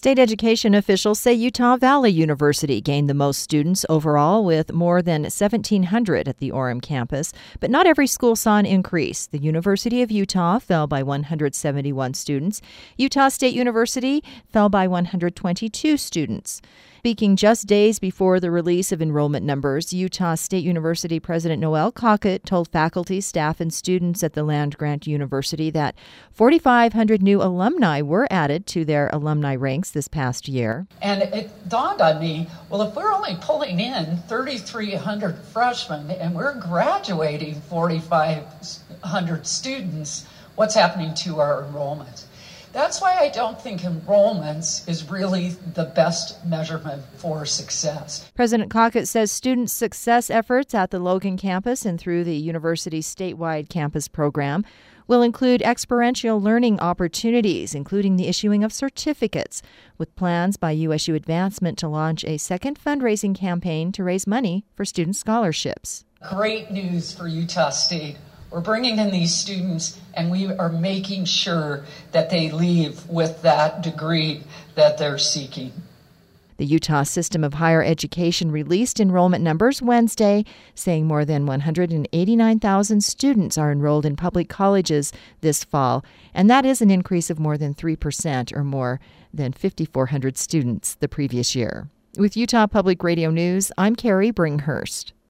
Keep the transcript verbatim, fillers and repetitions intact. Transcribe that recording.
State education officials say Utah Valley University gained the most students overall, with more than seventeen hundred at the Orem campus. But not every school saw an increase. The University of Utah fell by one hundred seventy-one students. Utah State University fell by one hundred twenty-two students. Speaking just days before the release of enrollment numbers, Utah State University President Noel Cockett told faculty, staff, and students at the land-grant university that forty-five hundred new alumni were added to their alumni ranks this past year. And it dawned on me, well, if we're only pulling in thirty-three hundred freshmen and we're graduating forty-five hundred students, what's happening to our enrollment? That's why I don't think enrollments is really the best measurement for success. President Cockett says student success efforts at the Logan campus and through the university's statewide campus program will include experiential learning opportunities, including the issuing of certificates, with plans by U S U Advancement to launch a second fundraising campaign to raise money for student scholarships. Great news for Utah State. We're bringing in these students, and we are making sure that they leave with that degree that they're seeking. The Utah System of Higher Education released enrollment numbers Wednesday, saying more than one hundred eighty-nine thousand students are enrolled in public colleges this fall, and that is an increase of more than three percent or more than five thousand four hundred students the previous year. With Utah Public Radio News, I'm Carrie Bringhurst.